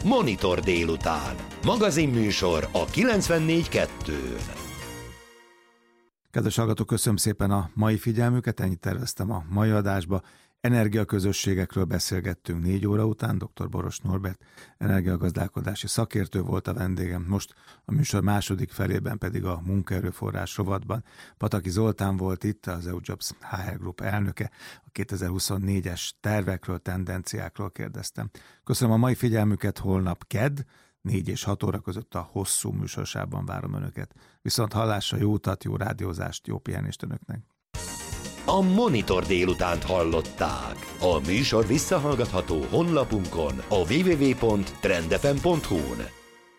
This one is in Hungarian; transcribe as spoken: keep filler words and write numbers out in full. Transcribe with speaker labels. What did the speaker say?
Speaker 1: Monitor délután. Magazinműsor a kilencvennégy kettőn.
Speaker 2: Kedves hallgatók, köszönöm szépen a mai figyelmüket, ennyit terveztem a mai adásba. Energiaközösségekről beszélgettünk négy óra után, dr. Boros Norbert energiagazdálkodási szakértő volt a vendégem. Most a műsor második felében pedig a munkaerőforrás rovatban Pataki Zoltán volt itt, az e u Jobs há er Group elnöke. A kétezer-huszonnégyes tervekről, tendenciákról kérdeztem. Köszönöm a mai figyelmüket, holnap kedd, négy és hat óra között a hosszú műsorsában várom önöket. Viszont hallásra, jó utat, jó rádiózást, jó pihenést önöknek.
Speaker 1: A Monitor délutánt hallották. A műsor visszahallgatható honlapunkon a double-u double-u double-u pont trend f m pont hu-n.